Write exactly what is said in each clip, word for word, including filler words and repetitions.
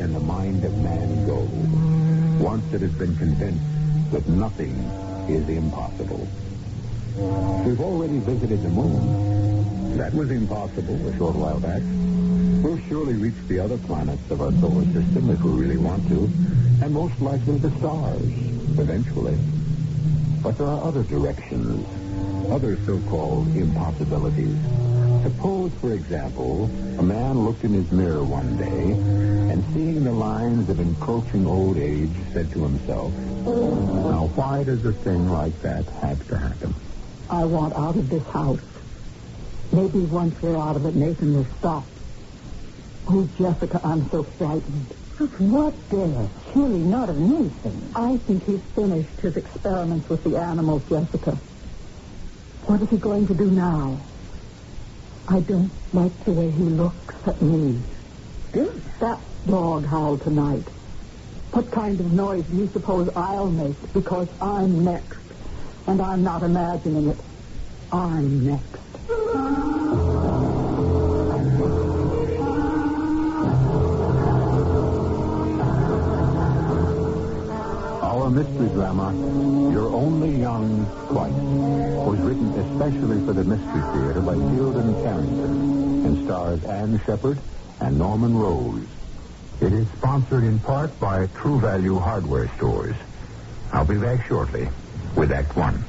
can the mind of man go? Once it has been convinced that nothing is impossible. We've already visited the moon. That was impossible a short while back. We'll surely reach the other planets of our solar system if we really want to, and most likely the stars, eventually. But there are other directions, other so-called impossibilities. Suppose, for example, a man looked in his mirror one day and, seeing the lines of encroaching old age, said to himself, now, why does a thing like that have to happen? I want out of this house. Maybe once we're out of it, Nathan will stop. Oh, Jessica, I'm so frightened. Of what, dear? Surely not of Nathan. I think he's finished his experiments with the animals, Jessica. What is he going to do now? I don't like the way he looks at me. Good. That dog howled tonight. What kind of noise do you suppose I'll make? Because I'm next. And I'm not imagining it. I'm next. Our mystery drama, You're Only Young Twice, was written especially for the Mystery Theater by Fielden Carrington and stars Anne Shepard and Norman Rose. It is sponsored in part by True Value Hardware Stores. I'll be back shortly with Act One.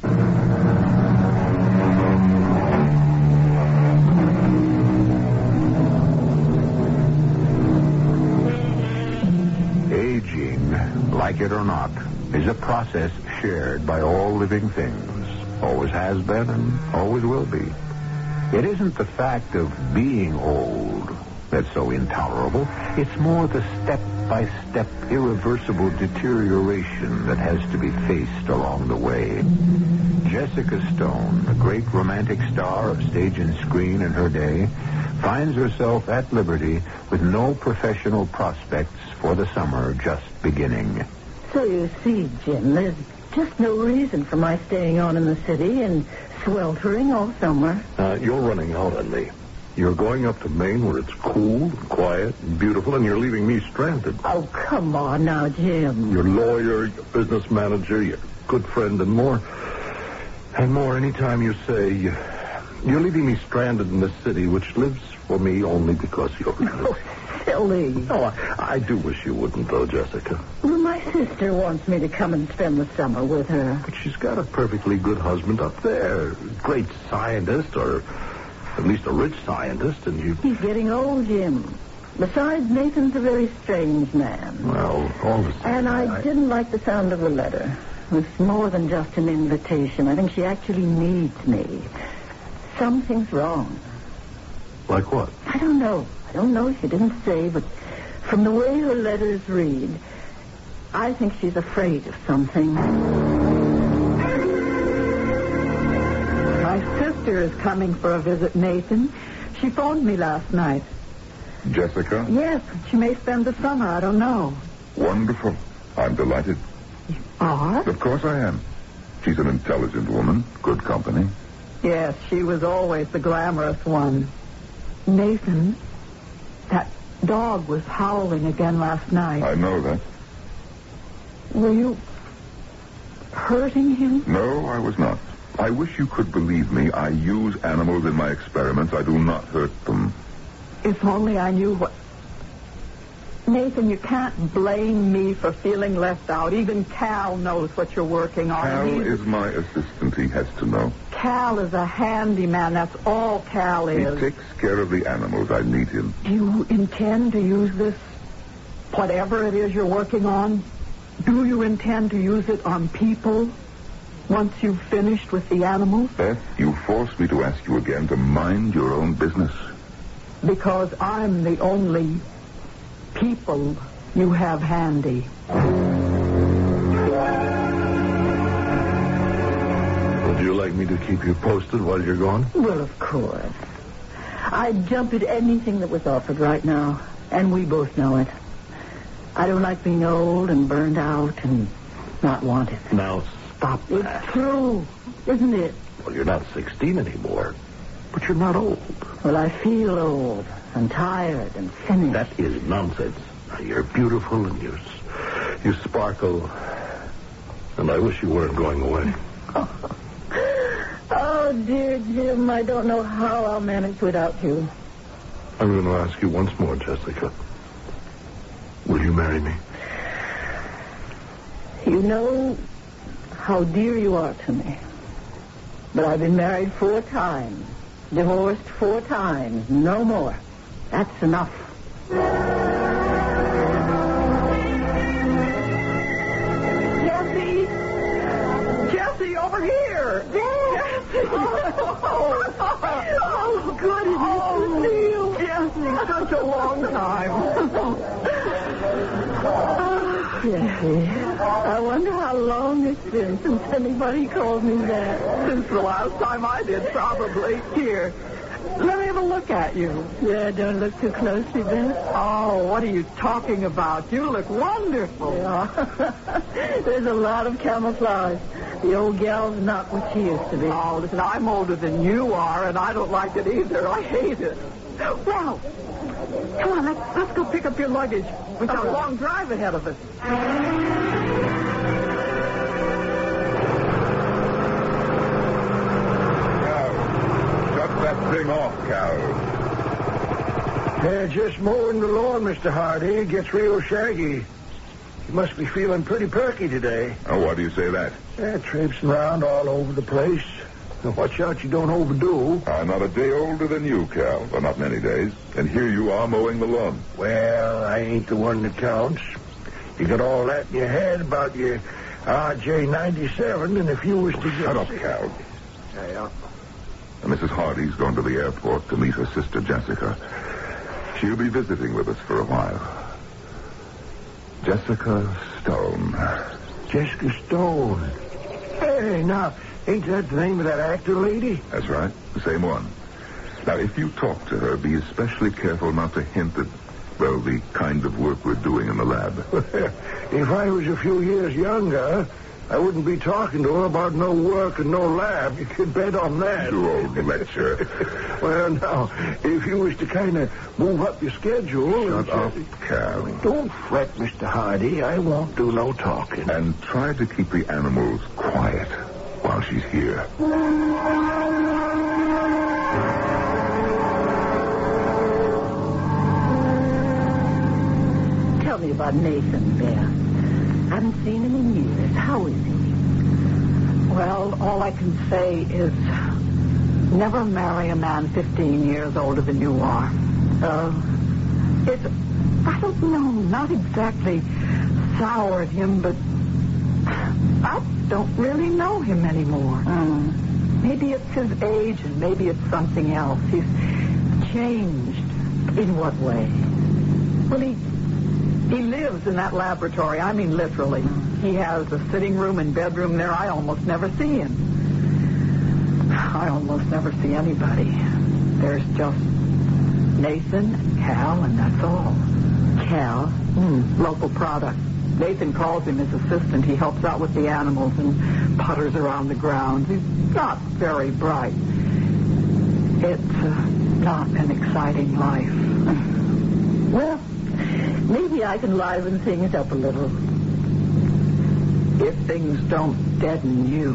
Aging, like it or not, is a process shared by all living things. Always has been and always will be. It isn't the fact of being old that's so intolerable. It's more the step-by-step, irreversible deterioration that has to be faced along the way. Jessica Stone, a great romantic star of stage and screen in her day, finds herself at liberty with no professional prospects for the summer just beginning. So you see, Jim, there's just no reason for my staying on in the city and sweltering all summer. Uh, you're running out on me. You're going up to Maine where it's cool and quiet and beautiful, and you're leaving me stranded. Oh, come on now, Jim. Your lawyer, your business manager, your good friend, and more. And more anytime you say you're leaving me stranded in this city, which lives for me only because you're in it. Oh, silly. Oh, I, I do wish you wouldn't, though, Jessica. Well, my sister wants me to come and spend the summer with her. But she's got a perfectly good husband up there. Great scientist, or at least a rich scientist, and you... He's getting old, Jim. Besides, Nathan's a very strange man. Well, all the same... And I, I didn't like the sound of the letter. It's more than just an invitation. I think she actually needs me. Something's wrong. Like what? I don't know. I don't know. She didn't say, but from the way her letters read, I think she's afraid of something. My sister is coming for a visit, Nathan. She phoned me last night. Jessica? Yes, she may spend the summer. I don't know. Wonderful. I'm delighted. You are? Of course I am. She's an intelligent woman, good company. Yes, she was always the glamorous one. Nathan, that dog was howling again last night. I know that. Were you hurting him? No, I was not. I wish you could believe me. I use animals in my experiments. I do not hurt them. If only I knew what... Nathan, you can't blame me for feeling left out. Even Cal knows what you're working on. Cal He's... is my assistant. He has to know. Cal is a handyman. That's all Cal is. He takes care of the animals. I need him. Do you intend to use this, whatever it is you're working on? Do you intend to use it on people once you've finished with the animals? Beth, you force me to ask you again to mind your own business. Because I'm the only people you have handy. Would you like me to keep you posted while you're gone? Well, of course. I'd jump at anything that was offered right now, and we both know it. I don't like being old and burned out and not wanted. Now, stop that. It's true, isn't it? Well, you're not sixteen anymore, but you're not old. Well, I feel old and tired and finished. That is nonsense. You're beautiful and you, you sparkle. And I wish you weren't going away. Oh. oh, dear Jim, I don't know how I'll manage without you. I'm going to ask you once more, Jessica. Will you marry me? You know how dear you are to me. But I've been married four times, divorced four times, no more. That's enough. Jessie! Jessie, over here! Jessie! Oh, oh, goodness. Oh, Neil. Jessie, such a long time. Jessie, I wonder how long it's been since anybody called me that. Since the last time I did, probably. Here, let me have a look at you. Yeah, don't look too closely, Beth. Oh, what are you talking about? You look wonderful. Yeah. There's a lot of camouflage. The old gal's not what she used to be. Oh, listen, I'm older than you are, and I don't like it either. I hate it. Well, come on, let's, let's go pick up your luggage. We've got a long drive ahead of us. Shut that thing off, Cal. They're just mowing the lawn, Mister Hardy. It gets real shaggy. You must be feeling pretty perky today. Oh, why do you say that? Yeah, traipsing around all over the place. Now, watch out you don't overdo. I'm not a day older than you, Cal. Well, not many days. And here you are mowing the lawn. Well, I ain't the one that counts. You got all that in your head about your R J ninety-seven, and if you was to get... Shut up, Cal. Yeah. Missus Hardy's gone to the airport to meet her sister, Jessica. She'll be visiting with us for a while. Jessica Stone. Jessica Stone. Hey, now, ain't that the name of that actor lady? That's right, the same one. Now, if you talk to her, be especially careful not to hint at, well, the kind of work we're doing in the lab. If I was a few years younger, I wouldn't be talking to her about no work and no lab. You could bet on that. You old lecture. Well, now, if you was to kind of move up your schedule... Shut up, Cal. Don't fret, Mister Hardy. I won't do no talking. And try to keep the animals quiet while she's here. Tell me about Nathan, Beth. Haven't seen him in years. How is he? Well, all I can say is never marry a man fifteen years older than you are. Uh, it's, I don't know, not exactly soured him, but I don't really know him anymore. Mm. Maybe it's his age and maybe it's something else. He's changed. In what way? Well, he... He lives in that laboratory. I mean, literally. He has a sitting room and bedroom there. I almost never see him. I almost never see anybody. There's just Nathan and Cal, and that's all. Cal? Mm, local product. Nathan calls him his assistant. He helps out with the animals and putters around the grounds. He's not very bright. It's uh, not an exciting life. Well... maybe I can liven things up a little. If things don't deaden you.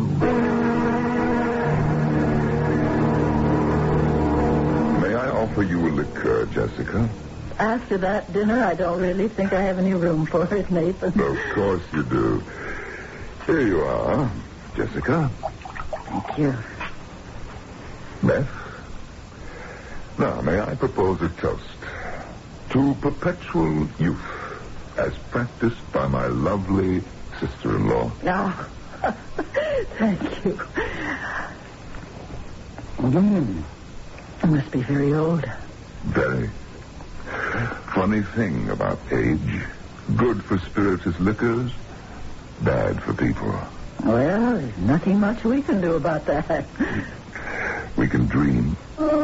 May I offer you a liqueur, Jessica? After that dinner, I don't really think I have any room for it, Nathan. Of course you do. Here you are, Jessica. Thank you. Beth? Now, may I propose a toast? To perpetual youth, as practiced by my lovely sister-in-law. Ah, thank you. Mm. I must be very old. Very. Funny thing about age. Good for spirituous liquors, bad for people. Well, there's nothing much we can do about that. We can dream.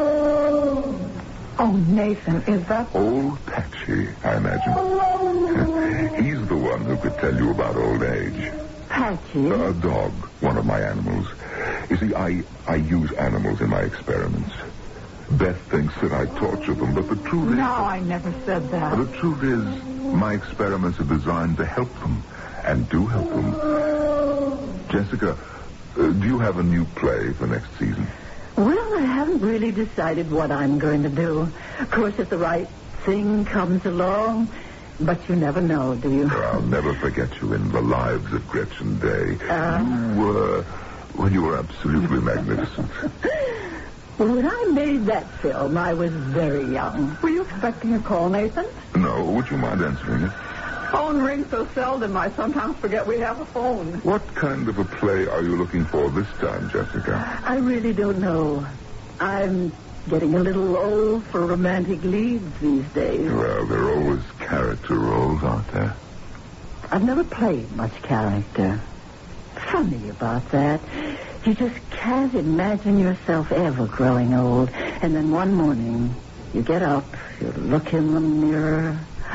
Oh, Nathan, is that... Old Patchy, I imagine. He's the one who could tell you about old age. Patchy? A dog, one of my animals. You see, I, I use animals in my experiments. Beth thinks that I torture them, but the truth is... No, I never said that. The truth is, my experiments are designed to help them, and do help them. Jessica, uh, do you have a new play for next season? Well, I haven't really decided what I'm going to do. Of course, if the right thing comes along, but you never know, do you? I'll never forget you in The Lives of Gretchen Day. Uh, you were... Well, you were absolutely magnificent. Well, when I made that film, I was very young. Were you expecting a call, Nathan? No, would you mind answering it? Phone rings so seldom, I sometimes forget we have a phone. What kind of a play are you looking for this time, Jessica? I really don't know. I'm getting a little old for romantic leads these days. Well, there are always character roles, aren't there? I've never played much character. Funny about that. You just can't imagine yourself ever growing old. And then one morning, you get up, you look in the mirror,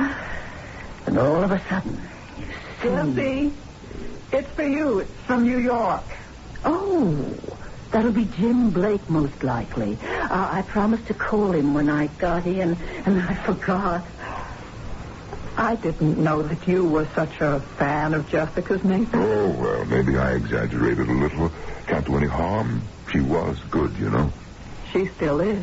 and all of a sudden, you see... Jesse, it's for you. It's from New York. Oh, that'll be Jim Blake, most likely. Uh, I promised to call him when I got in, and I forgot. I didn't know that you were such a fan of Jessica's, Nathan. Oh, well, maybe I exaggerated a little. Can't do any harm. She was good, you know. She still is.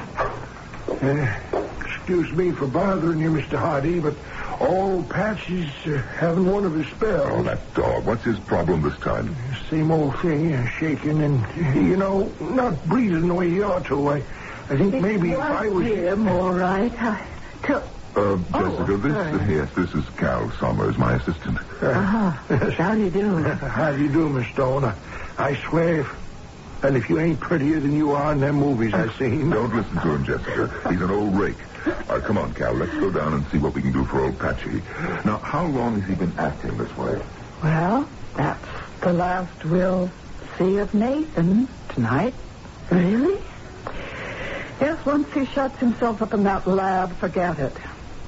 Uh, excuse me for bothering you, Mister Hardy, but old Patsy's uh, having one of his spells. Oh, that dog. What's his problem this time? Same old thing, uh, shaking and, uh, you know, not breathing the way he ought to. I, I think It maybe if was I was... him, all right. I took... Uh, Jessica, Oh, this, sorry. yes, this is Cal Summers, my assistant. Uh-huh. How do you do? How do you do, Miss Stone? I, I swear, if, and if you ain't prettier than you are in them movies I've seen... Don't listen to him, Jessica. He's an old rake. Uh, come on, Cal, let's go down and see what we can do for old Patchy. Now, how long has he been acting this way? Well, that's the last we'll see of Nathan tonight. Really? Yes, once he shuts himself up in that lab, forget it.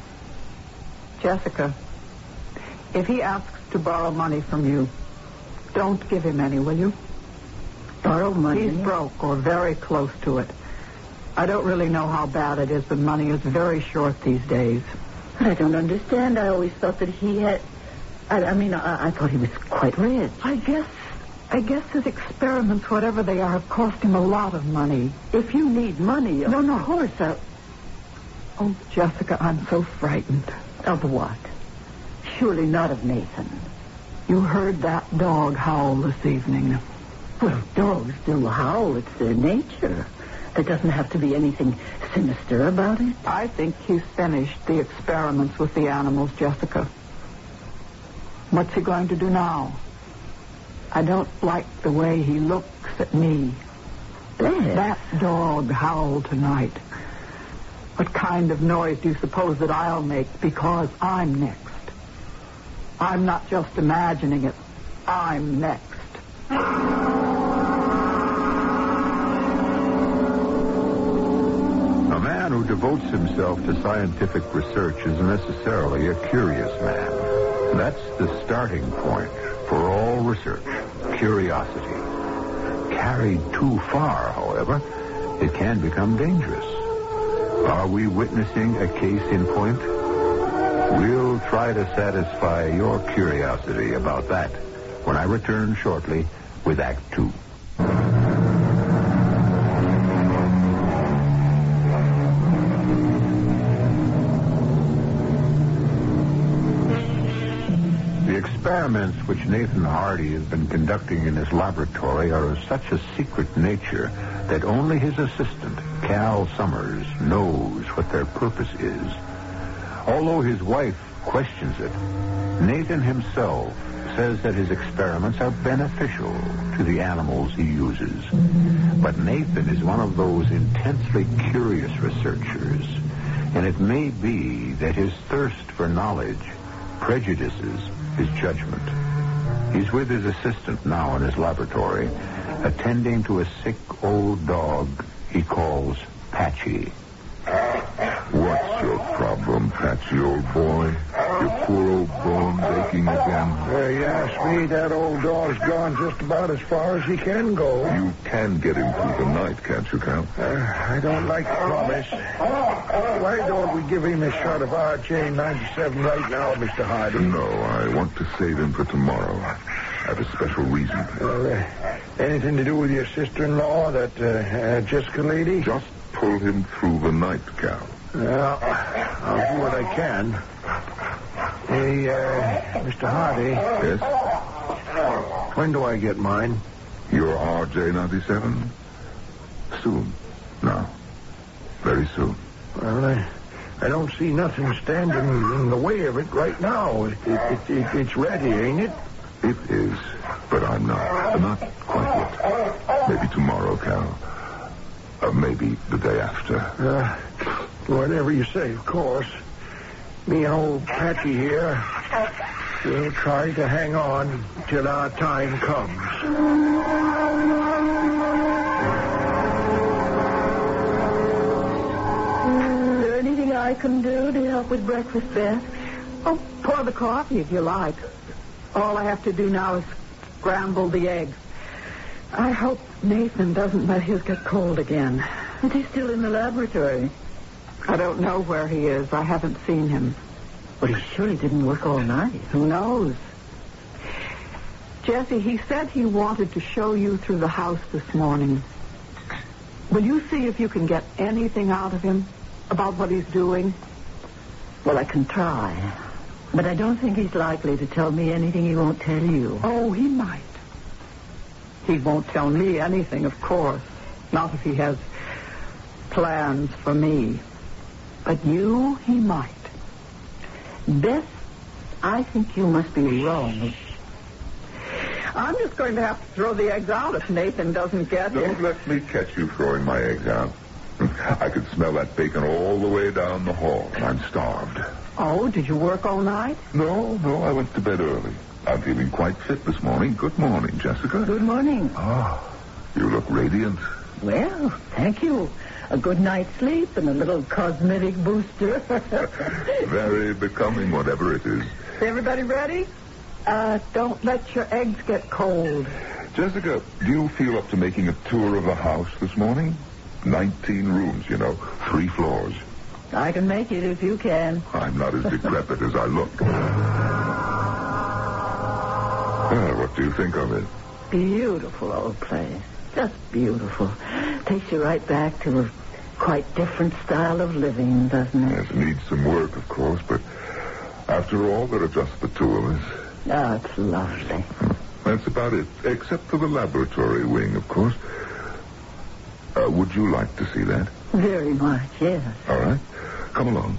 Jessica, if he asks to borrow money from you, don't give him any, will you? Borrow money? He's broke or very close to it. I don't really know how bad it is, but money is very short these days. I don't understand. I always thought that he had... I, I mean, I, I thought he was quite rich. I guess, I guess his experiments, whatever they are, have cost him a lot of money. If you need money... No, no. Of course, I... Oh, Jessica, I'm so frightened. Of what? Surely not of Nathan. You heard that dog howl this evening. Well, dogs do howl. It's their nature. There doesn't have to be anything sinister about it. I think he's finished the experiments with the animals, Jessica. What's he going to do now? I don't like the way he looks at me. Beth. That dog howled tonight. What kind of noise do you suppose that I'll make because I'm next? I'm not just imagining it. I'm next. A man who devotes himself to scientific research is necessarily a curious man. That's the starting point for all research, curiosity. Carried too far, however, it can become dangerous. Are we witnessing a case in point? We'll try to satisfy your curiosity about that when I return shortly with Act Two. The experiments which Nathan Hardy has been conducting in his laboratory are of such a secret nature that only his assistant, Cal Summers, knows what their purpose is. Although his wife questions it, Nathan himself says that his experiments are beneficial to the animals he uses. But Nathan is one of those intensely curious researchers, and it may be that his thirst for knowledge prejudices his judgment. He's with his assistant now in his laboratory, attending to a sick old dog he calls Patchy. What's your problem, Patchy, old boy? Your poor old bones aching again. Uh, you ask me, that old dog's gone just about as far as he can go. You can get him through the night, can't you, Cal? Uh, I don't like to promise. Why don't we give him a shot of R J ninety-seven right now, Mister Hardy? No, I want to save him for tomorrow. I have a special reason. Well, uh, anything to do with your sister-in-law, that uh, uh, Jessica lady? Just pull him through the night, Cal. Well, I'll do what I can. Hey, uh, Mister Hardy. Yes? When do I get mine? Your R J ninety-seven? Soon. Now. Very soon. Well, I, I don't see nothing standing in the way of it right now. It, it, it, it, it's ready, ain't it? It is, but I'm not. Not quite yet. Maybe tomorrow, Cal. Or maybe the day after. Uh, whatever you say, of course. Me and old Patchy here, we'll try to hang on till our time comes. Is there anything I can do to help with breakfast, Beth? Oh, pour the coffee if you like. All I have to do now is scramble the eggs. I hope Nathan doesn't let his get cold again. Is he still in the laboratory? I don't know where he is. I haven't seen him. But he surely didn't work all night. Who knows? Jesse, he said he wanted to show you through the house this morning. Will you see if you can get anything out of him about what he's doing? Well, I can try. But I don't think he's likely to tell me anything he won't tell you. Oh, he might. He won't tell me anything, of course. Not if he has plans for me. But you, he might. Beth, I think you must be wrong. I'm just going to have to throw the eggs out if Nathan doesn't get Don't here. let me catch you throwing my eggs out. I could smell that bacon all the way down the hall, and I'm starved. Oh, did you work all night? No, no, I went to bed early. I'm feeling quite fit this morning. Good morning, Jessica. Good morning. Ah, you look radiant. Well, thank you. A good night's sleep and a little cosmetic booster. Very becoming, whatever it is. Everybody ready? Uh, don't let your eggs get cold. Jessica, do you feel up to making a tour of the house this morning? Nineteen rooms, you know, three floors. I can make it if you can. I'm not as decrepit as I look. Well, what do you think of it? Beautiful old place. Just beautiful. Takes you right back to a quite different style of living, doesn't it? Yes, it needs some work, of course, but after all, there are just the two of us. Oh, it's lovely. That's about it, except for the laboratory wing, of course. Uh, would you like to see that? Very much, yes. All right. Come along.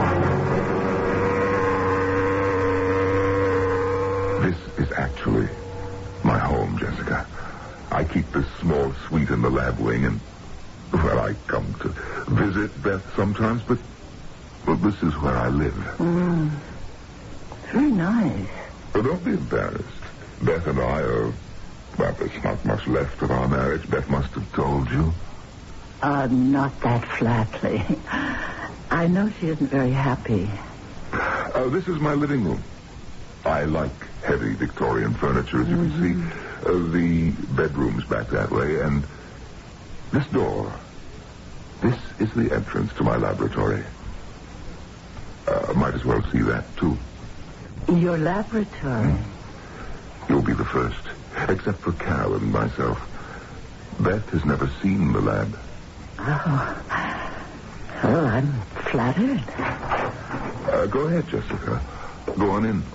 This is actually my home, Jessica. I keep this small suite in the lab wing, and, well, I come to visit Beth sometimes, but, well, this is where I live. Mm. Very nice. But don't be embarrassed. Beth and I are, well, there's not much left of our marriage. Beth must have told you. Uh, not that flatly. I know she isn't very happy. Uh, this is my living room. I like heavy Victorian furniture, as you Mm-hmm. can see. Uh, the bedroom's back that way, and this door, this is the entrance to my laboratory. Uh, might as well see that, too. Your laboratory? You'll be the first, except for Cal and myself. Beth has never seen the lab. Oh. Oh, I'm flattered. Uh, go ahead, Jessica. Go on in.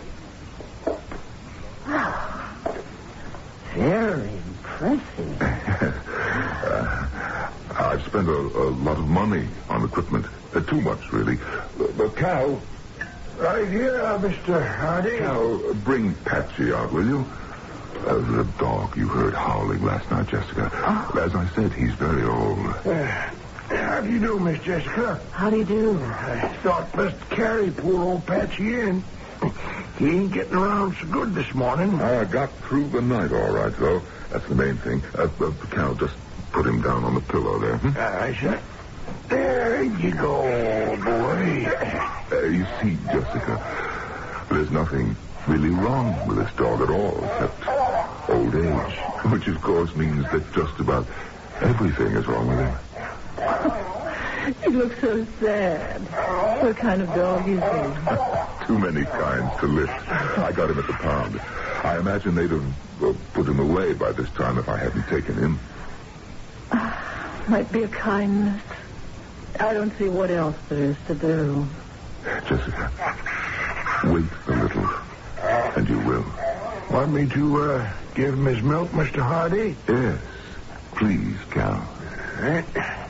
Very impressive. uh, I've spent a, a lot of money on equipment. Uh, too much, really. Uh, but Cal... Right here, uh, Mister Hardy. Cal, uh, bring Patsy out, will you? Uh, the dog you heard howling last night, Jessica. Oh. As I said, he's very old. Uh, how do you do, Miss Jessica? How do you do? I thought best carry poor old Patsy in. He ain't getting around so good this morning. I got through the night all right, though. That's the main thing. Uh, uh, Cal, just put him down on the pillow there. Hmm? I said, there you go, boy. Uh, you see, Jessica, There's nothing really wrong with this dog at all, except old age, which of course means that just about everything is wrong with him. He looks so sad. What kind of dog is he? Too many kinds to list. I got him at the pound. I imagine they'd have uh, put him away by this time if I hadn't taken him. Might be a kindness. I don't see what else there is to do. Jessica, wait a little, and you will. Want me to uh, give him his milk, Mister Hardy? Yes, please, Cal. Right.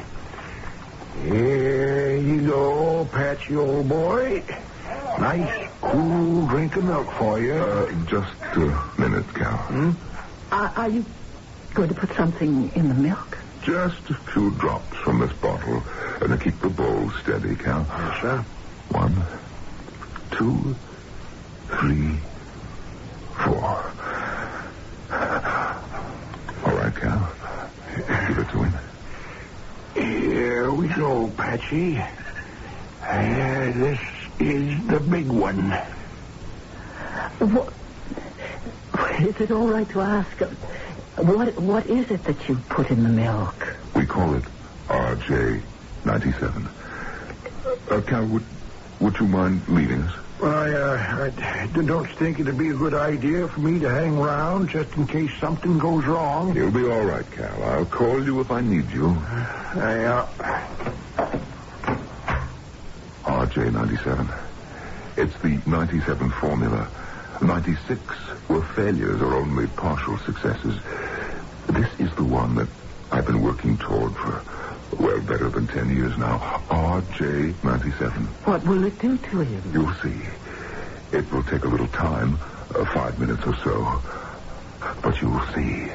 Here you go, Patchy, old boy. Nice, cool drink of milk for you. Uh, just a minute, Cal. Hmm? Are, are you going to put something in the milk? Just a few drops from this bottle, and to keep the bowl steady, Cal. Yes, sir. One, two, three, four. All right, Cal. Give it to him. Here we go, Patchy. Uh, this is the big one. What? Is it all right to ask? uh, What What is it that you put in the milk? We call it R J ninety-seven. Uh, Cal, would, would you mind leaving us? Well, I, uh, I don't think it'd be a good idea for me to hang around just in case something goes wrong. You'll be all right, Cal. I'll call you if I need you. I, uh... R J ninety-seven. It's the ninety-seven formula. ninety-six were failures or only partial successes. This is the one that I've been working toward for, well, better than ten years now. R J ninety-seven. What will it do to him? You'll see. It will take a little time, uh, five minutes or so. But you'll see.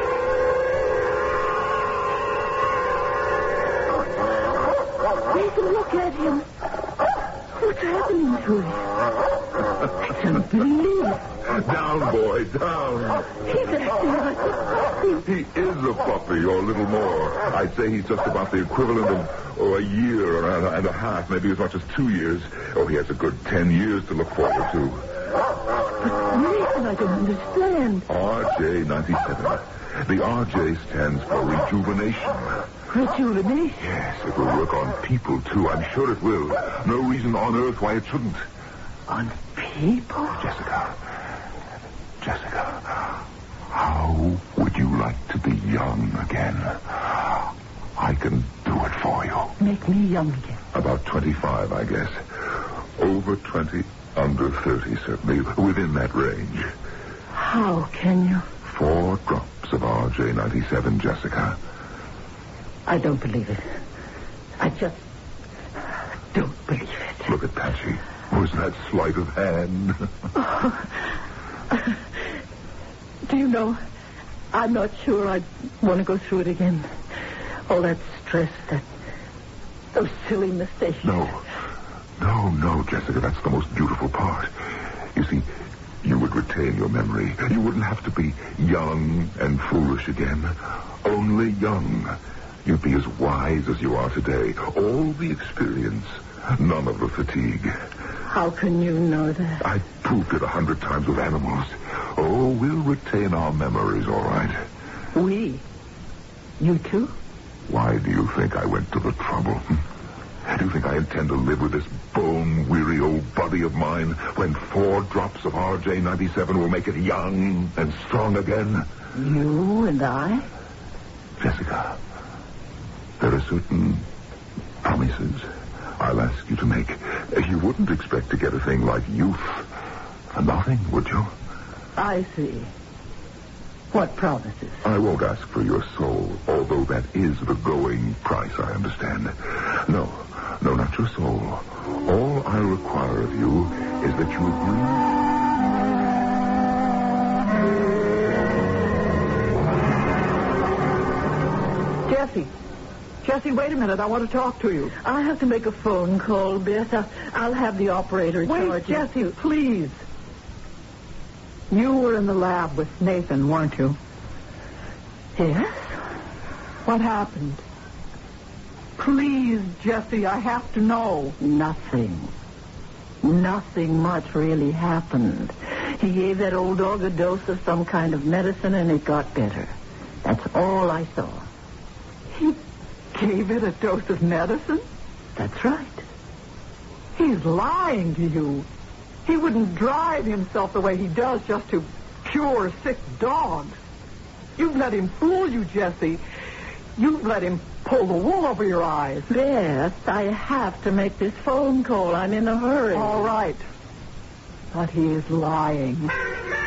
Take a look at him. What's happening to him? It's unbelievable. Down, boy, down. He's acting like a puppy. He is a puppy, or a little more. I'd say he's just about the equivalent of oh, a year and a, and a half, maybe as much as two years. Oh, he has a good ten years to look forward to. But Nathan, I don't understand. R J ninety-seven. The R J stands for rejuvenation. Rejuvenation? Yes, it will work on people, too. I'm sure it will. No reason on earth why it shouldn't. On people? Jessica. Jessica. How would you like to be young again? I can do it for you. Make me young again. About twenty-five, I guess. Over twenty, under thirty, certainly. Within that range. How can you? Four drops of R J ninety-seven, Jessica. I don't believe it. I just don't believe it. Look at Patchy. Was that sleight of hand? Oh. Do you know, I'm not sure I'd want to go through it again. All that stress, that those silly mistakes. No. No, no, Jessica, that's the most beautiful part. You see, you would retain your memory. You wouldn't have to be young and foolish again. Only young. You'd be as wise as you are today. All the experience, none of the fatigue. How can you know that? I proved it a hundred times with animals. Oh, we'll retain our memories, all right. We? You too? Why do you think I went to the trouble? Do you think I intend to live with this bone-weary old body of mine when four drops of R J ninety-seven will make it young and strong again? You and I? Jessica, there are certain promises I'll ask you to make. You wouldn't expect to get a thing like youth for nothing, would you? I see. What promises? I won't ask for your soul, although that is the going price, I understand. No, no, not your soul. All I require of you is that you agree. Jesse. Jesse, wait a minute. I want to talk to you. I have to make a phone call, Beth. I'll, I'll have the operator Wait, charge you. Jesse, please. You were in the lab with Nathan, weren't you? Yes? What happened? Please, Jesse, I have to know. Nothing. Nothing much really happened. He gave that old dog a dose of some kind of medicine, and it got better. That's all I saw. He gave it a dose of medicine? That's right. He's lying to you. He wouldn't drive himself the way he does just to cure sick dogs. You've let him fool you, Jesse. You've let him pull the wool over your eyes. Beth, I have to make this phone call. I'm in a hurry. All right. But he is lying. You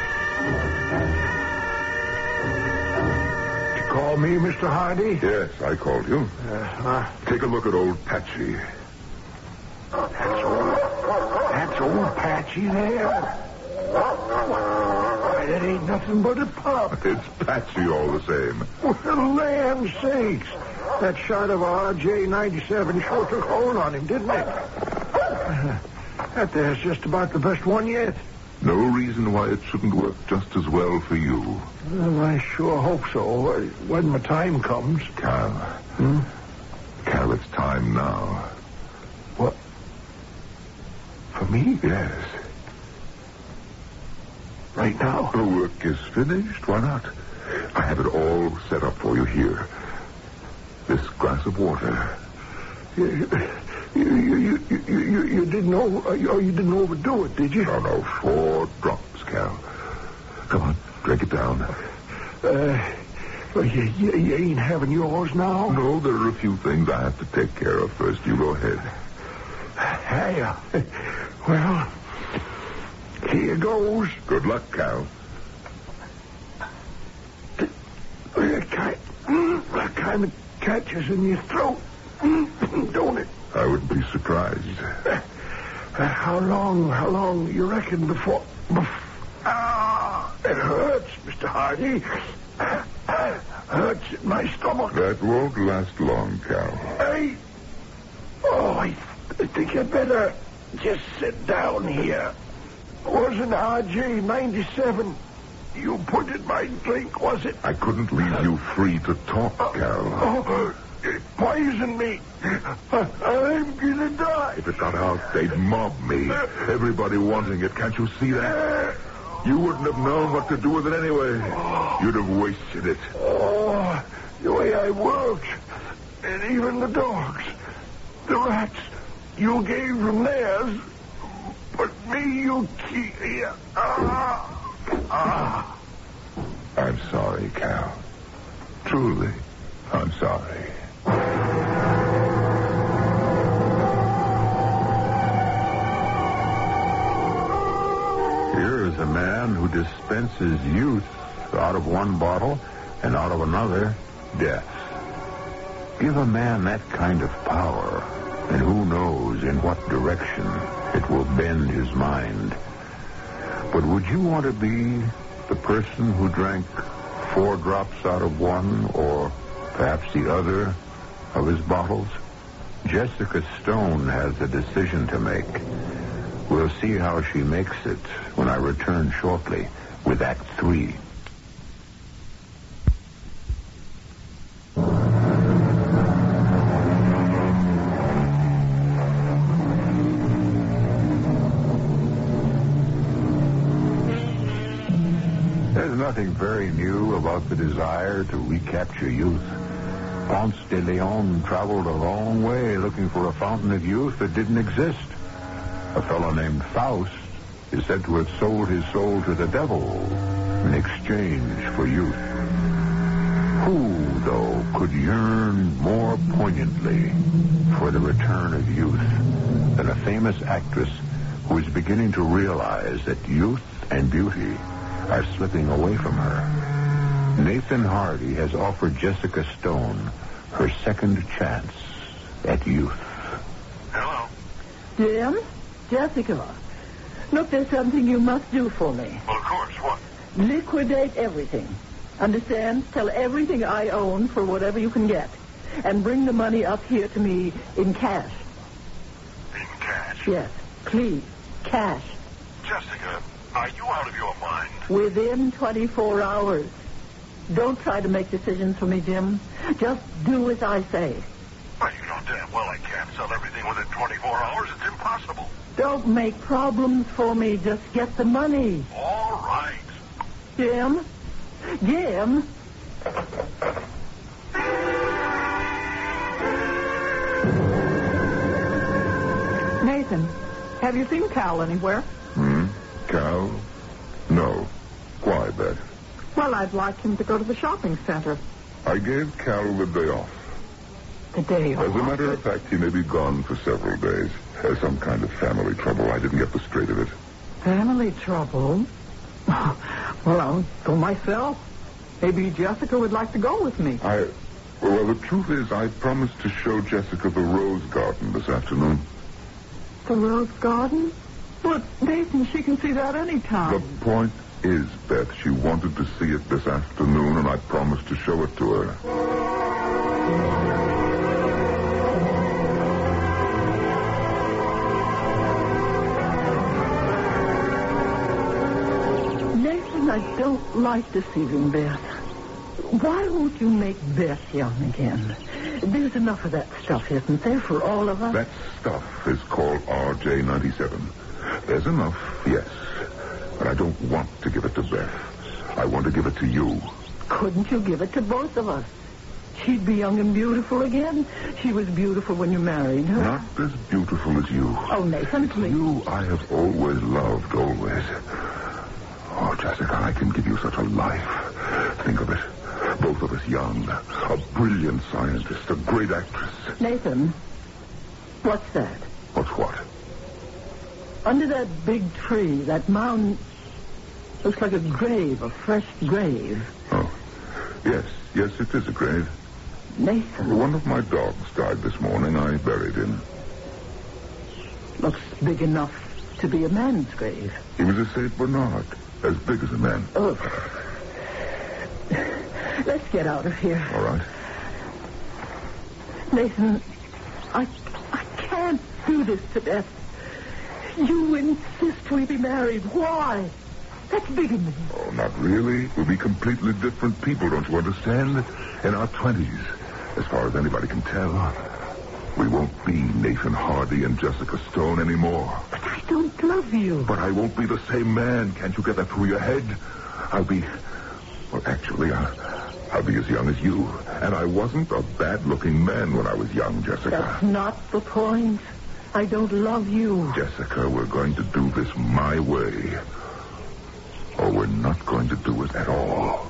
call me, Mister Hardy? Yes, I called you. Uh, uh, Take a look at old Patsy. that's old. That's old Patchy there. Why, that ain't nothing but a pup. It's Patsy all the same. Well, land sakes. That shot of R J ninety-seven sure took hold on him, didn't it? Uh, that there's just about the best one yet. No reason why it shouldn't work just as well for you. Well, I sure hope so. When my time comes. Cal. Hmm? Cal, it's time now. What? For me? Yes. Right now? The work is finished. Why not? I have it all set up for you here. This glass of water. You, you, you, you, you, you didn't know, oh, you didn't overdo it, did you? No, no, four drops, Cal. Come on, drink it down. Uh, well, you, you, you ain't having yours now? No, there are a few things I have to take care of first. You go ahead. Hey, uh, well, here goes. Good luck, Cal. That kind, that kind of catches in your throat, don't it? I wouldn't be surprised. Uh, how long, how long you reckon before... before ah, it hurts, Mister Hardy. Hurts in my stomach. That won't last long, Cal. Hey. Oh, I, I think I'd better just sit down here. Wasn't R J ninety-seven you put in my drink, was it? I couldn't leave you free to talk, Cal. Oh, it poisoned me. I'm gonna die. If it got out, they'd mob me. Everybody wanting it. Can't you see that? You wouldn't have known what to do with it anyway. You'd have wasted it. Oh, the way I worked. And even the dogs. The rats. You gave them theirs. But me, you keep... Ah. Ah. I'm sorry, Cal. Truly, I'm sorry. Here is a man who dispenses youth out of one bottle and out of another, death. Give a man that kind of power, and who knows in what direction it will bend his mind. But would you want to be the person who drank four drops out of one, or perhaps the other of his bottles? Jessica Stone has a decision to make. We'll see how she makes it when I return shortly with Act Three. There's nothing very new about the desire to recapture youth. Ponce de Leon traveled a long way looking for a fountain of youth that didn't exist. A fellow named Faust is said to have sold his soul to the devil in exchange for youth. Who, though, could yearn more poignantly for the return of youth than a famous actress who is beginning to realize that youth and beauty are slipping away from her? Nathan Hardy has offered Jessica Stone her second chance at youth. Hello. Jim? Jessica, look, there's something you must do for me. Well, of course. What? Liquidate everything. Understand? Sell everything I own for whatever you can get. And bring the money up here to me in cash. In cash? Yes, please. Cash. Jessica, are you out of your mind? Within twenty-four hours. Don't try to make decisions for me, Jim. Just do as I say. Well, you know damn well I can't sell everything within twenty-four hours. It's impossible. Don't make problems for me. Just get the money. All right. Jim? Jim? Nathan, have you seen Cal anywhere? Hmm? Cal? No. Why, Beth? Well, I'd like him to go to the shopping center. I gave Cal the day off. The day off? As a matter of fact, he may be gone for several days. Has some kind of family trouble. I didn't get the straight of it. Family trouble? Well, I'll go myself. Maybe Jessica would like to go with me. I... Well, the truth is, I promised to show Jessica the rose garden this afternoon. The rose garden? But, Nathan, she can see that any time. The point is, Beth, she wanted to see it this afternoon, and I promised to show it to her. I don't like deceiving Beth. Why won't you make Beth young again? There's enough of that stuff, isn't there, for all of us? That stuff is called R J ninety-seven. There's enough, yes. But I don't want to give it to Beth. I want to give it to you. Couldn't you give it to both of us? She'd be young and beautiful again. She was beautiful when you married her. Not as beautiful as you. Oh, Nathan, please. You I have always loved, always. Oh, Jessica, I can give you such a life. Think of it. Both of us young. A brilliant scientist. A great actress. Nathan, what's that? What's what? Under that big tree, that mound looks like a grave, a fresh grave. Oh, yes. Yes, it is a grave. Nathan. One of my dogs died this morning. I buried him. Looks big enough to be a man's grave. He was a Saint Bernard. As big as a man. Oh. Let's get out of here. All right. Nathan, I I can't do this to Beth. You insist we be married. Why? That's bigamy. Oh, not really. We'll be completely different people, don't you understand? In our twenties, as far as anybody can tell. We won't be Nathan Hardy and Jessica Stone anymore. But I don't love you. But I won't be the same man. Can't you get that through your head? I'll be... Well, actually, I'll, I'll be as young as you. And I wasn't a bad-looking man when I was young, Jessica. That's not the point. I don't love you. Jessica, we're going to do this my way. Or we're not going to do it at all.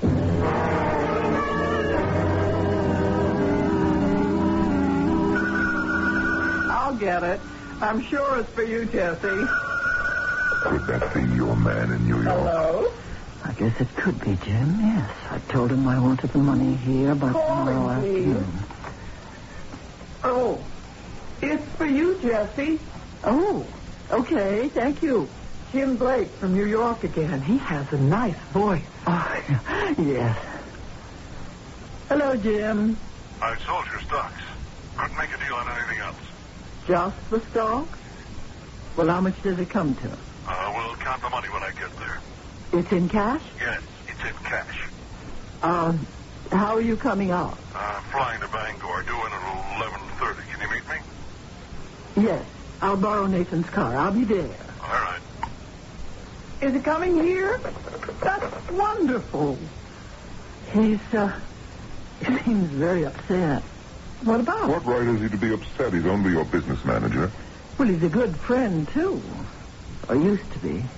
I'll get it. I'm sure it's for you, Jesse. Could that be your man in New York? Hello? I guess it could be, Jim, yes. I told him I wanted the money here by tomorrow afternoon. Oh, it's for you, Jesse. Oh, okay, thank you. Jim Blake from New York again. He has a nice voice. Oh, yes. Hello, Jim. I sold your stocks. Couldn't make a deal on anything else. Just the stocks? Well, how much does it come to? Uh, we'll count the money when I get there. It's in cash? Yes, it's in cash. Um, how are you coming out? Uh, flying to Bangor, doing it at eleven thirty. Can you meet me? Yes, I'll borrow Nathan's car. I'll be there. All right. Is it coming here? That's wonderful. He's, uh, he seems very upset. What about? What right has he to be upset? He's only your business manager. Well, he's a good friend, too. Or used to be.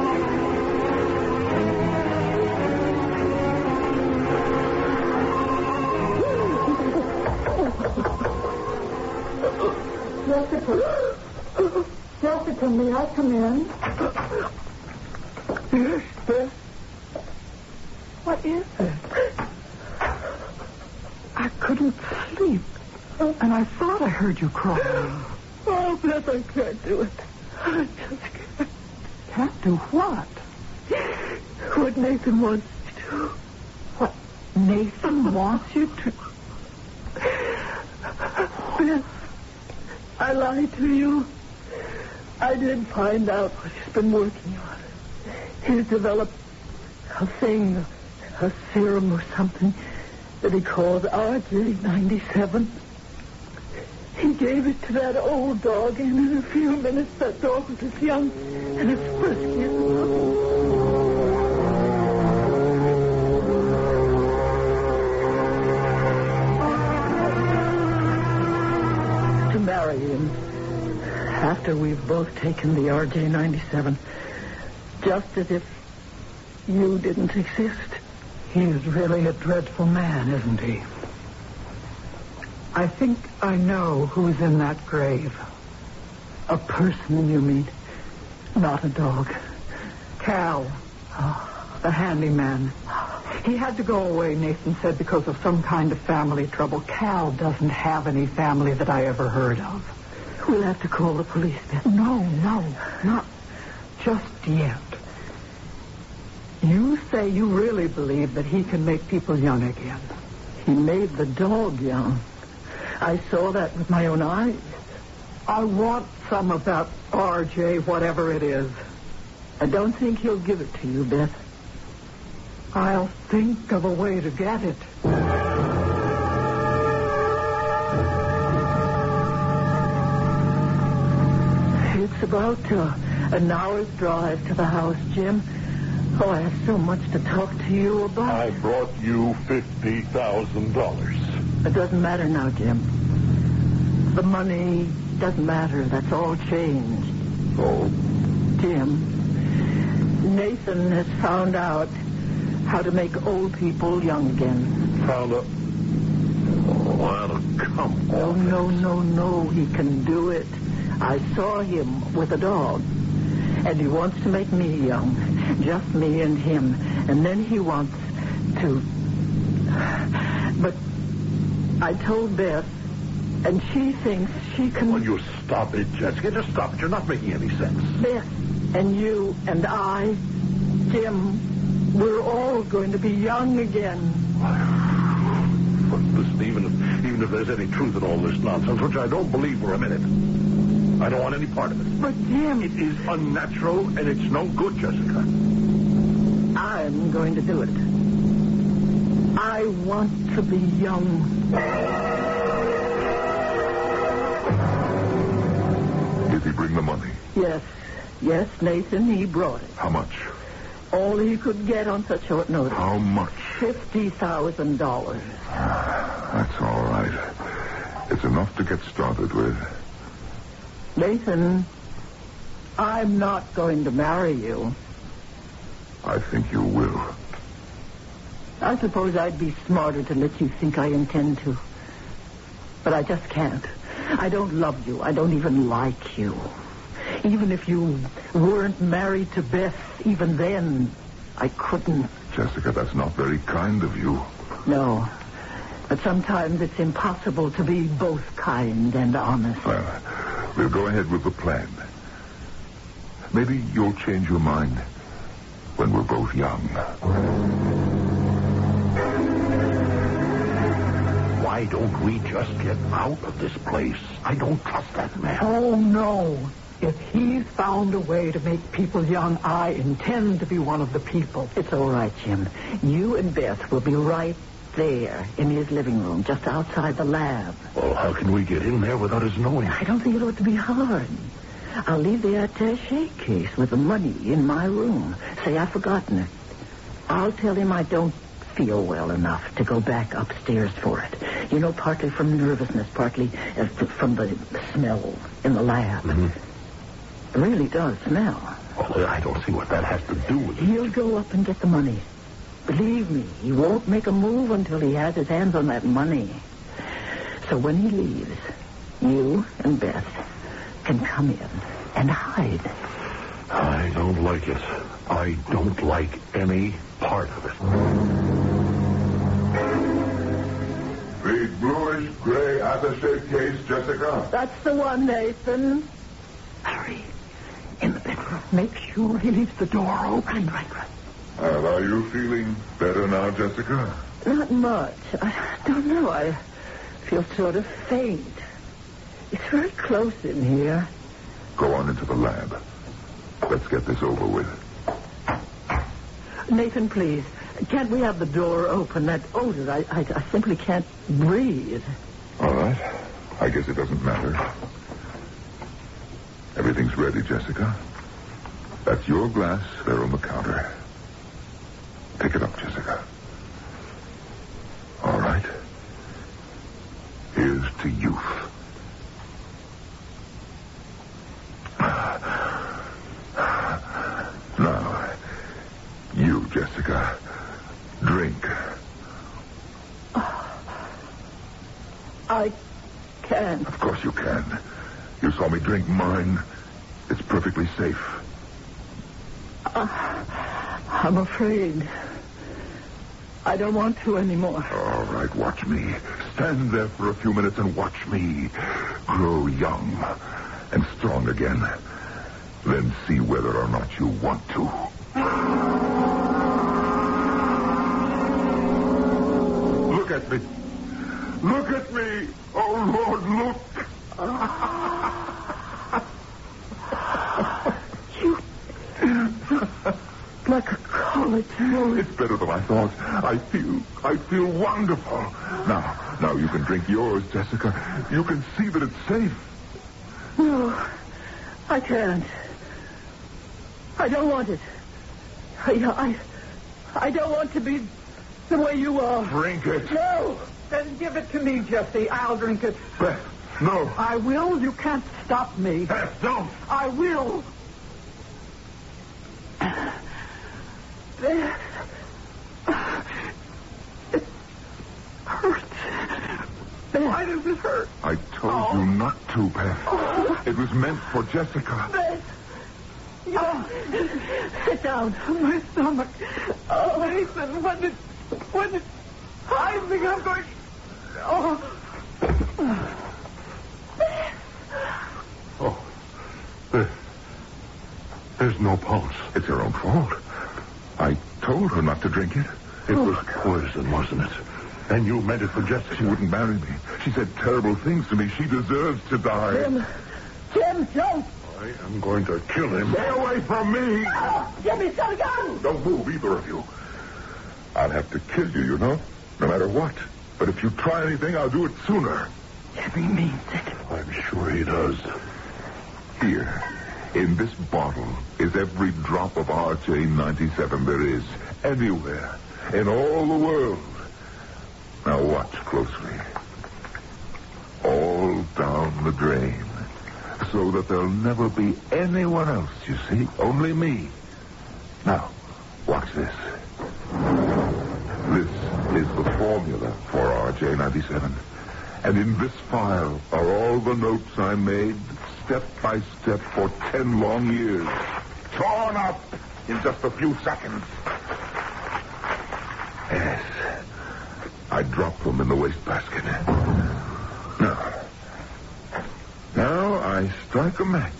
Jessica. Jessica, may I come in? Yes, Beth. What is it? I couldn't sleep. And I thought I heard you crying. Oh, Beth, I can't do it. I just can't. Can't do what? What Nathan wants me to. What Nathan wants you to... Beth, I lied to you. I did find out what he's been working on. He's developed a thing, a serum or something that he calls R J ninety-seven. He gave it to that old dog, and in a few minutes that dog was as young and as frisky as a puppy. To marry him after we've both taken the R J ninety-seven, just as if you didn't exist. He's really a dreadful man, isn't he? I think I know who's in that grave. A person, you mean? Not a dog. Cal, oh, the handyman. He had to go away, Nathan said, because of some kind of family trouble. Cal doesn't have any family that I ever heard of. We'll have to call the police then. No, no, not just yet. You say you really believe that he can make people young again. He made the dog young. I saw that with my own eyes. I want some of that R J, whatever it is. I don't think he'll give it to you, Beth. I'll think of a way to get it. It's about uh, an hour's drive to the house, Jim. Oh, I have so much to talk to you about. I brought you fifty thousand dollars. It doesn't matter now, Jim. The money doesn't matter. That's all changed. Oh? Jim, Nathan has found out how to make old people young again. Found out? Oh, well, come No, on. no, no, no. He can do it. I saw him with a dog. And he wants to make me young. Just me and him. And then he wants to... But I told Beth, and she thinks she can... Will you stop it, Jessica? Just stop it. You're not making any sense. Beth and you and I, Jim, we're all going to be young again. But listen, even if, even if there's any truth in all this nonsense, which I don't believe for a minute, I don't want any part of it. But, Jim... It is unnatural, and it's no good, Jessica. I'm going to do it. I want to be young. Did he bring the money? Yes. Yes, Nathan, he brought it. How much? All he could get on such short notice. How much? Fifty thousand dollars. That's all right. It's enough to get started with. Nathan, I'm not going to marry you. I think you will. I suppose I'd be smarter to let you think I intend to. But I just can't. I don't love you. I don't even like you. Even if you weren't married to Beth, even then, I couldn't. Jessica, that's not very kind of you. No. But sometimes it's impossible to be both kind and honest. Well, we'll go ahead with the plan. Maybe you'll change your mind when we're both young. Why don't we just get out of this place? I don't trust that man. Oh, no. If he's found a way to make people young, I intend to be one of the people. It's all right, Jim. You and Beth will be right there in his living room, just outside the lab. Well, how can we get in there without his knowing? I don't think it ought to be hard. I'll leave the attaché case with the money in my room. Say I've forgotten it. I'll tell him I don't feel well enough to go back upstairs for it. You know, partly from nervousness, partly uh, from the smell in the lab. Mm-hmm. It really does smell. Well, I don't see what that has to do with it. He'll go up and get the money. Believe me, he won't make a move until he has his hands on that money. So when he leaves, you and Beth can come in and hide. I don't like it. I don't like any part of it. Big bluish gray attaché case, Jessica. That's the one, Nathan. Hurry. In the bedroom. Make sure he leaves the door open. Right, right, right. And are you feeling better now, Jessica? Not much. I don't know. I feel sort of faint. It's very close in here. Go on into the lab. Let's get this over with. Nathan, please. Can't we have the door open? That odor. I, I, I simply can't breathe. All right. I guess it doesn't matter. Everything's ready, Jessica. That's your glass there on the counter. Pick it up, Jessica. All right. Here's to youth. Now, you, Jessica, drink. I can't. Of course you can. You saw me drink mine. It's perfectly safe. Uh, I'm afraid. I don't want to anymore. All right, watch me. Stand there for a few minutes and watch me grow young and strong again. Then see whether or not you want to. Look at me. Look at me. Oh, Lord, look. You... like a college boy. It's better than I thought. I feel, I feel wonderful. Now, now you can drink yours, Jessica. You can see that it's safe. No, I can't. I don't want it. I, I, I don't want to be the way you are. Drink it. No. Then give it to me, Jesse. I'll drink it. Beth, no. I will. You can't stop me. Beth, don't. I will. Beth. It hurts. Beth. Why does it hurt? I told Oh. you not to, Beth. Oh. It was meant for Jessica. Beth. Oh. Sit down. My stomach. Oh, Nathan, when did... When did... I think I'm going... Oh. Oh. There, there's no pulse. It's her own fault. I told her not to drink it. It was poison, wasn't it? And you meant it for Jessica. She wouldn't marry me. She said terrible things to me. She deserves to die. Jim. Jim, don't. I am going to kill him. Stay away from me. Oh, Jimmy's got a gun. Don't move, either of you. I'll have to kill you, you know, no matter what. But if you try anything, I'll do it sooner. Jimmy means it. I'm sure he does. Here, in this bottle, is every drop of R J ninety-seven there is, anywhere, in all the world. Now watch closely. All down the drain, so that there'll never be anyone else, you see, only me. Now, watch this. This is the formula for R J ninety-seven. And in this file are all the notes I made, step by step, for ten long years. Torn up in just a few seconds. Yes. I dropped them in the wastebasket. Now, now I strike a match.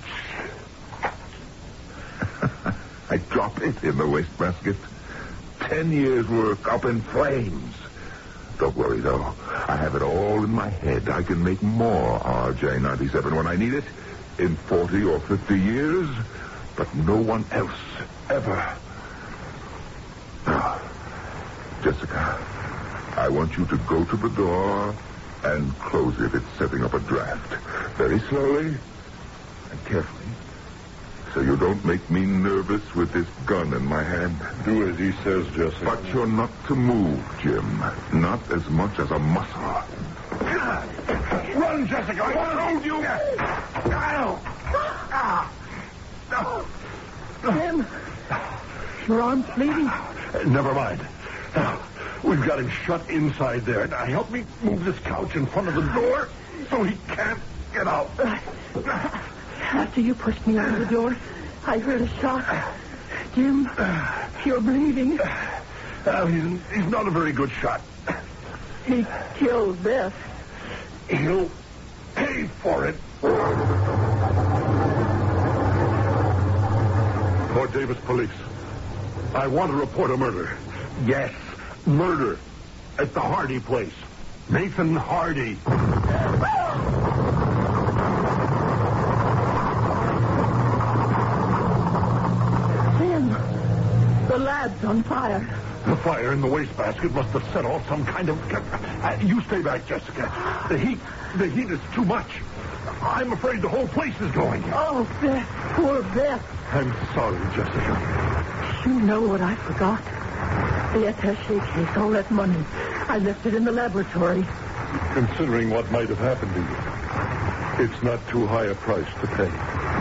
I drop it in the wastebasket. Ten years' work up in flames. Don't worry, though. I have it all in my head. I can make more R J ninety-seven when I need it in forty or fifty years, but no one else ever. Now, Jessica, I want you to go to the door and close it. It's setting up a draft. Very slowly and carefully, so you don't make me nervous with this gun in my hand. Do as he says, Jesse. But you're not to move, Jim. Not as much as a muscle. Run, Jessica! I told you! Jim, your arm's bleeding. Uh, never mind. Now, we've got him shut inside there. Now, help me move this couch in front of the door so he can't get out. After you pushed me out of the door, I heard a shot. Jim, you're bleeding. Uh, he's, he's not a very good shot. He killed Beth. He'll pay for it. Fort Davis Police. I want to report a murder. Yes, murder. At the Hardy place. Nathan Hardy. Jim, the lab's on fire. The fire in the wastebasket must have set off some kind of... Uh, you stay back, Jessica. The heat, the heat is too much. I'm afraid the whole place is going. Oh, Beth, poor Beth. I'm sorry, Jessica. You know what I forgot? The attaché case, all that money. I left it in the laboratory. Considering what might have happened to you, it's not too high a price to pay.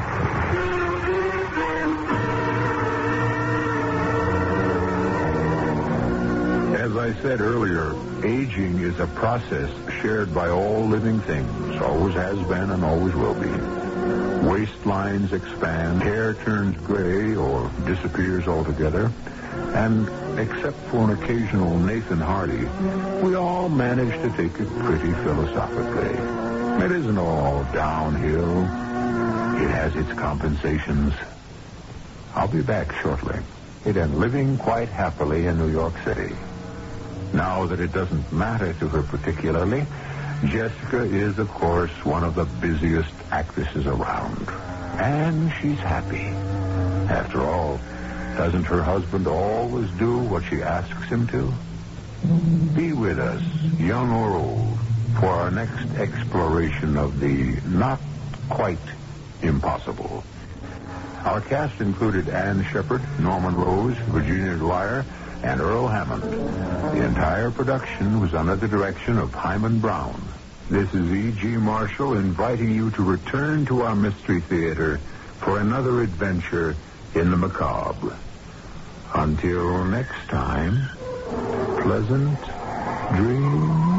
As I said earlier, aging is a process shared by all living things, always has been and always will be. Waistlines expand, hair turns gray or disappears altogether, and except for an occasional Nathan Hardy, we all manage to take it pretty philosophically. It isn't all downhill. It has its compensations. I'll be back shortly. It and living quite happily in New York City. Now that it doesn't matter to her particularly, Jessica is, of course, one of the busiest actresses around. And she's happy. After all, doesn't her husband always do what she asks him to? Be with us, young or old, for our next exploration of the not quite impossible. Our cast included Ann Shepard, Norman Rose, Virginia Dwyer, and Earl Hammond. The entire production was under the direction of Hyman Brown. This is E G. Marshall inviting you to return to our Mystery Theater for another adventure in the macabre. Until next time, pleasant dreams.